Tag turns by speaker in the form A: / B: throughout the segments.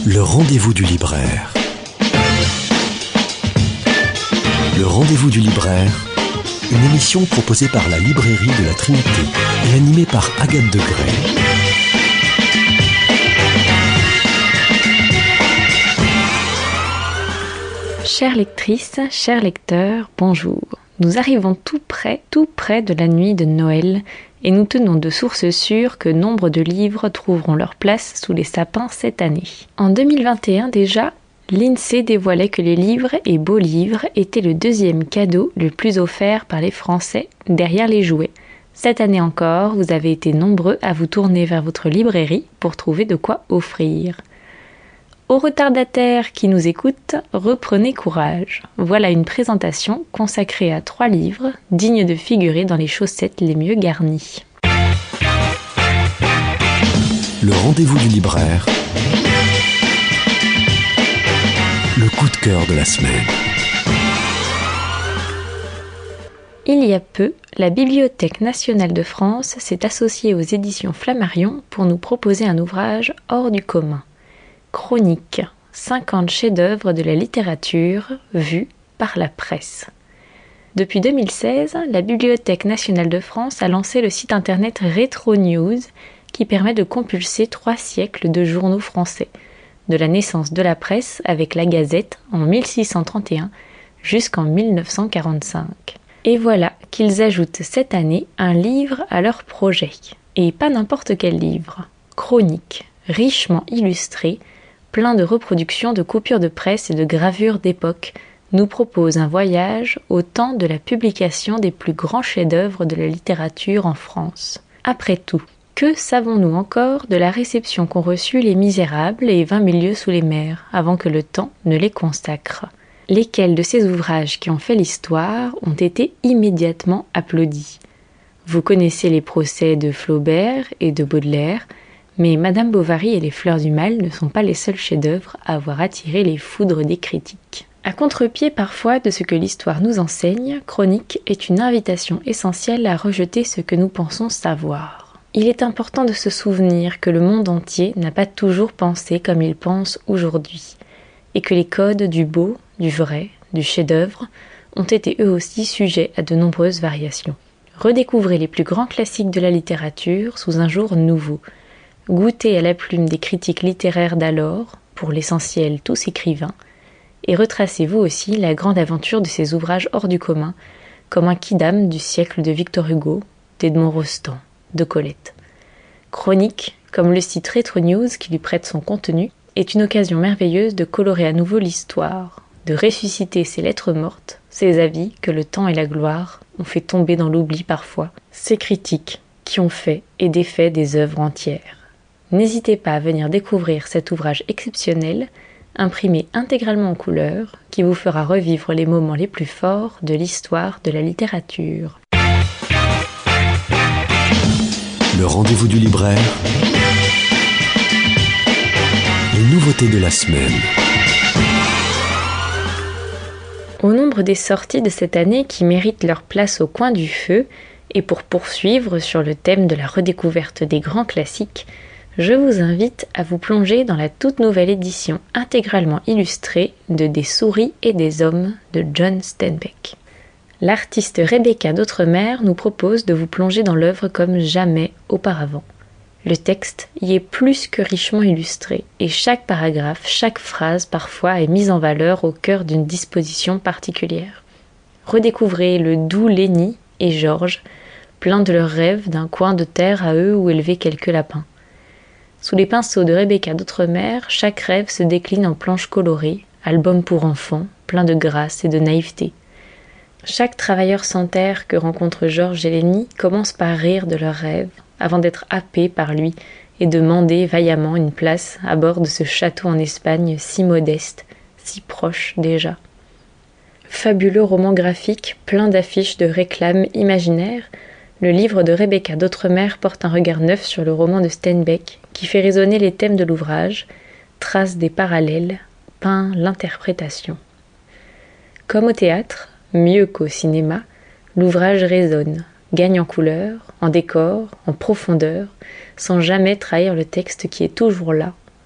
A: Le rendez-vous du libraire. Le rendez-vous du libraire, une émission proposée par la librairie de la Trinité et animée par Agathe Degré.
B: Chères lectrices, chers lecteurs, bonjour. Nous arrivons tout près de la nuit de Noël et nous tenons de sources sûres que nombre de livres trouveront leur place sous les sapins cette année. En 2021 déjà, l'INSEE dévoilait que les livres et beaux livres étaient le deuxième cadeau le plus offert par les Français derrière les jouets. Cette année encore, vous avez été nombreux à vous tourner vers votre librairie pour trouver de quoi offrir. Aux retardataires qui nous écoutent, reprenez courage. Voilà une présentation consacrée à 3 livres, dignes de figurer dans les chaussettes les mieux garnies.
A: Le rendez-vous du libraire. Le coup de cœur de la semaine.
B: Il y a peu, la Bibliothèque nationale de France s'est associée aux éditions Flammarion pour nous proposer un ouvrage hors du commun. Chronique, 50 chefs-d'œuvre de la littérature vus par la presse. Depuis 2016, la Bibliothèque nationale de France a lancé le site internet Retro News qui permet de compulser 3 siècles de journaux français, de la naissance de la presse avec la Gazette en 1631 jusqu'en 1945. Et voilà qu'ils ajoutent cette année un livre à leur projet. Et pas n'importe quel livre. Chronique, richement illustré, plein de reproductions de coupures de presse et de gravures d'époque, nous propose un voyage au temps de la publication des plus grands chefs-d'œuvre de la littérature en France. Après tout, que savons-nous encore de la réception qu'ont reçue Les Misérables et 20 000 lieues sous les mers, avant que le temps ne les consacre? Lesquels de ces ouvrages qui ont fait l'histoire ont été immédiatement applaudis? Vous connaissez les procès de Flaubert et de Baudelaire, mais Madame Bovary et les Fleurs du Mal ne sont pas les seuls chefs-d'œuvre à avoir attiré les foudres des critiques. À contre-pied parfois de ce que l'histoire nous enseigne, Chronique est une invitation essentielle à rejeter ce que nous pensons savoir. Il est important de se souvenir que le monde entier n'a pas toujours pensé comme il pense aujourd'hui, et que les codes du beau, du vrai, du chef-d'œuvre ont été eux aussi sujets à de nombreuses variations. Redécouvrez les plus grands classiques de la littérature sous un jour nouveau. Goûtez à la plume des critiques littéraires d'alors, pour l'essentiel tous écrivains, et retracez vous aussi la grande aventure de ces ouvrages hors du commun, comme un quidam du siècle de Victor Hugo, d'Edmond Rostand, de Colette. Chronique, comme le site Retro News qui lui prête son contenu, est une occasion merveilleuse de colorer à nouveau l'histoire, de ressusciter ces lettres mortes, ces avis que le temps et la gloire ont fait tomber dans l'oubli parfois, ces critiques qui ont fait et défait des œuvres entières. N'hésitez pas à venir découvrir cet ouvrage exceptionnel, imprimé intégralement en couleur, qui vous fera revivre les moments les plus forts de l'histoire de la littérature.
A: Le rendez-vous du libraire. Les nouveautés de la semaine.
B: Au nombre des sorties de cette année qui méritent leur place au coin du feu, et pour poursuivre sur le thème de la redécouverte des grands classiques, je vous invite à vous plonger dans la toute nouvelle édition intégralement illustrée de Des souris et des hommes de John Steinbeck. L'artiste Rebecca d'Outremer nous propose de vous plonger dans l'œuvre comme jamais auparavant. Le texte y est plus que richement illustré, et chaque paragraphe, chaque phrase parfois est mise en valeur au cœur d'une disposition particulière. Redécouvrez le doux Lenny et Georges, pleins de leurs rêves d'un coin de terre à eux où élever quelques lapins. Sous les pinceaux de Rebecca d'Outremer, chaque rêve se décline en planches colorées, album pour enfants, plein de grâce et de naïveté. Chaque travailleur sans terre que rencontrent Georges et Lenny commence par rire de leurs rêves, avant d'être happé par lui et de demander vaillamment une place à bord de ce château en Espagne si modeste, si proche déjà. Fabuleux roman graphique, plein d'affiches de réclames imaginaires, le livre de Rebecca d'Outremer porte un regard neuf sur le roman de Steinbeck, qui fait résonner les thèmes de l'ouvrage, trace des parallèles, peint l'interprétation. Comme au théâtre, mieux qu'au cinéma, l'ouvrage résonne, gagne en couleur, en décor, en profondeur, sans jamais trahir le texte qui est toujours là,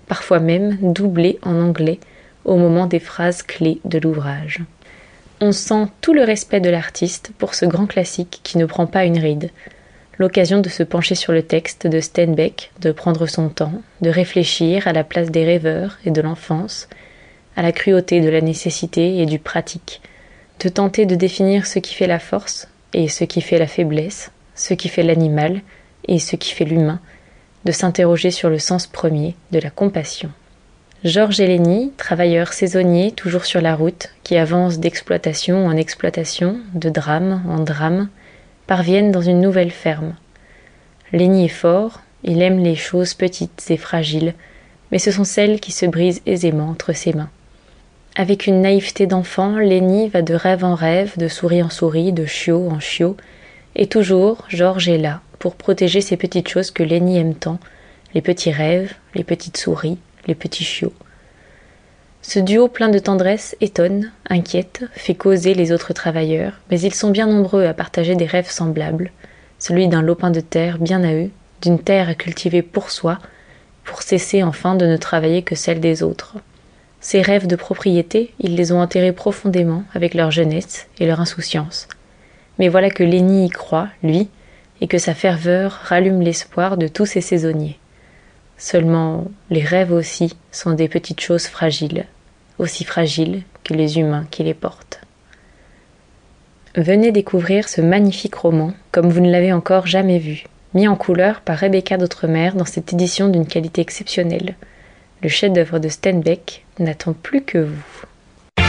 B: parfois même doublés en anglais au moment des phrases clés de l'ouvrage. On sent tout le respect de l'artiste pour ce grand classique qui ne prend pas une ride. L'occasion de se pencher sur le texte de Steinbeck, de prendre son temps, de réfléchir à la place des rêveurs et de l'enfance, à la cruauté de la nécessité et du pratique, de tenter de définir ce qui fait la force et ce qui fait la faiblesse, ce qui fait l'animal et ce qui fait l'humain, de s'interroger sur le sens premier de la compassion. Georges Hélény, travailleur saisonnier toujours sur la route, qui avance d'exploitation en exploitation, de drame en drame, parviennent dans une nouvelle ferme. Hélény est fort, il aime les choses petites et fragiles, mais ce sont celles qui se brisent aisément entre ses mains. Avec une naïveté d'enfant, Hélény va de rêve en rêve, de souris en souris, de chiot en chiot, et toujours Georges est là pour protéger ces petites choses que Hélény aime tant, les petits rêves, les petites souris, les petits chiots. Ce duo plein de tendresse étonne, inquiète, fait causer les autres travailleurs, mais ils sont bien nombreux à partager des rêves semblables, celui d'un lopin de terre bien à eux, d'une terre à cultiver pour soi, pour cesser enfin de ne travailler que celle des autres. Ces rêves de propriété, ils les ont enterrés profondément avec leur jeunesse et leur insouciance. Mais voilà que Hélény y croit, lui, et que sa ferveur rallume l'espoir de tous ces saisonniers. Seulement, les rêves aussi sont des petites choses fragiles, aussi fragiles que les humains qui les portent. Venez découvrir ce magnifique roman comme vous ne l'avez encore jamais vu, mis en couleur par Rebecca d'Outremer dans cette édition d'une qualité exceptionnelle. Le chef-d'œuvre de Steinbeck n'attend plus que vous.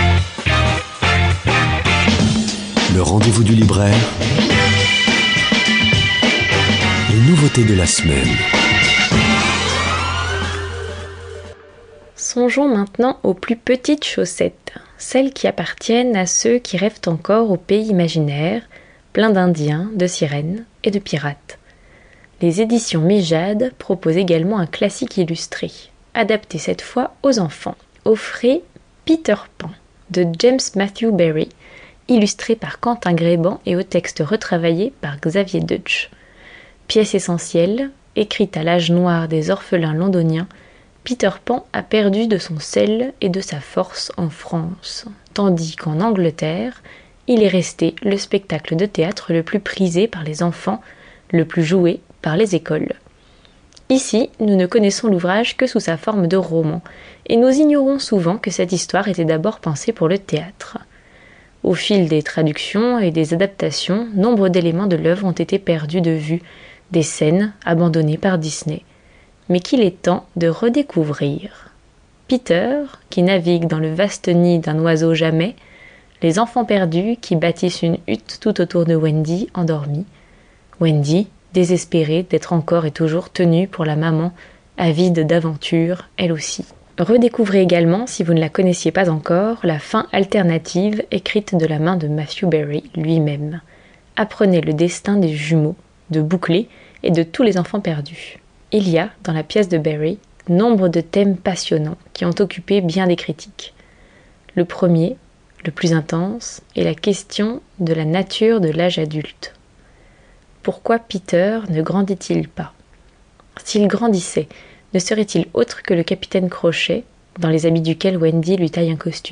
A: Le rendez-vous du libraire. Les nouveautés de la semaine.
B: Songeons maintenant aux plus petites chaussettes, celles qui appartiennent à ceux qui rêvent encore au pays imaginaire, plein d'Indiens, de sirènes et de pirates. Les éditions Mijade proposent également un classique illustré, adapté cette fois aux enfants. Offrez Peter Pan de James Matthew Barrie, illustré par Quentin Gréban et au texte retravaillé par Xavier Deutsch. Pièce essentielle, écrite à l'âge noir des orphelins londoniens, Peter Pan a perdu de son sel et de sa force en France, tandis qu'en Angleterre, il est resté le spectacle de théâtre le plus prisé par les enfants, le plus joué par les écoles. Ici, nous ne connaissons l'ouvrage que sous sa forme de roman, et nous ignorons souvent que cette histoire était d'abord pensée pour le théâtre. Au fil des traductions et des adaptations, nombre d'éléments de l'œuvre ont été perdus de vue, des scènes abandonnées par Disney, mais qu'il est temps de redécouvrir. Peter, qui navigue dans le vaste nid d'un oiseau jamais, les enfants perdus qui bâtissent une hutte tout autour de Wendy, endormie. Wendy, désespérée d'être encore et toujours tenue pour la maman, avide d'aventure, elle aussi. Redécouvrez également, si vous ne la connaissiez pas encore, la fin alternative écrite de la main de Matthew Barrie lui-même. Apprenez le destin des jumeaux, de Bouclé et de tous les enfants perdus. Il y a, dans la pièce de Barrie, nombre de thèmes passionnants qui ont occupé bien des critiques. Le premier, le plus intense, est la question de la nature de l'âge adulte. Pourquoi Peter ne grandit-il pas ? S'il grandissait, ne serait-il autre que le capitaine Crochet, dans les habits duquel Wendy lui taille un costume ?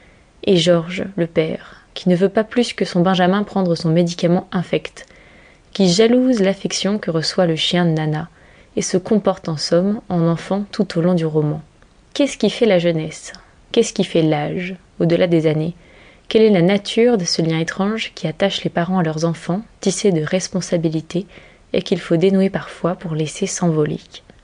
B: Et George, le père, qui ne veut pas plus que son Benjamin prendre son médicament infect, qui jalouse l'affection que reçoit le chien de Nana, et se comporte en somme en enfant tout au long du roman. Qu'est-ce qui fait la jeunesse ? Qu'est-ce qui fait l'âge, au-delà des années ? Quelle est la nature de ce lien étrange qui attache les parents à leurs enfants, tissé de responsabilités, et qu'il faut dénouer parfois pour laisser s'envoler ?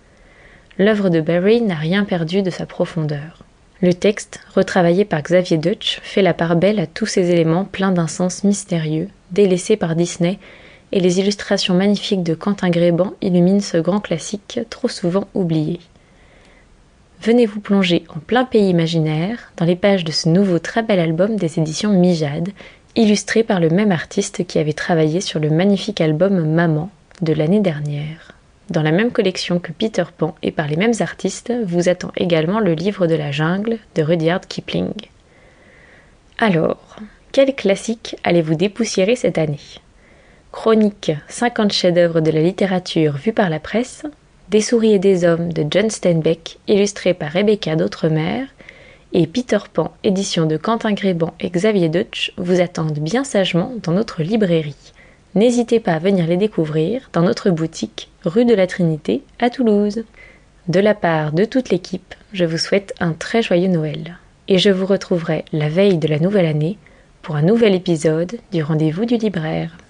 B: L'œuvre de Barrie n'a rien perdu de sa profondeur. Le texte, retravaillé par Xavier Deutsch, fait la part belle à tous ces éléments pleins d'un sens mystérieux, délaissés par Disney, et les illustrations magnifiques de Quentin Gréban illuminent ce grand classique trop souvent oublié. Venez vous plonger en plein pays imaginaire dans les pages de ce nouveau très bel album des éditions Mijade, illustré par le même artiste qui avait travaillé sur le magnifique album Maman de l'année dernière. Dans la même collection que Peter Pan et par les mêmes artistes, vous attend également le livre de la jungle de Rudyard Kipling. Alors, quel classique allez-vous dépoussiérer cette année ? Chronique 50 chefs-d'œuvre de la littérature vus par la presse, Des souris et des hommes de John Steinbeck, illustré par Rebecca d'Outremer, et Peter Pan, édition de Quentin Gréban et Xavier Deutsch, vous attendent bien sagement dans notre librairie. N'hésitez pas à venir les découvrir dans notre boutique, rue de la Trinité, à Toulouse. De la part de toute l'équipe, je vous souhaite un très joyeux Noël. Et je vous retrouverai la veille de la nouvelle année pour un nouvel épisode du Rendez-vous du libraire.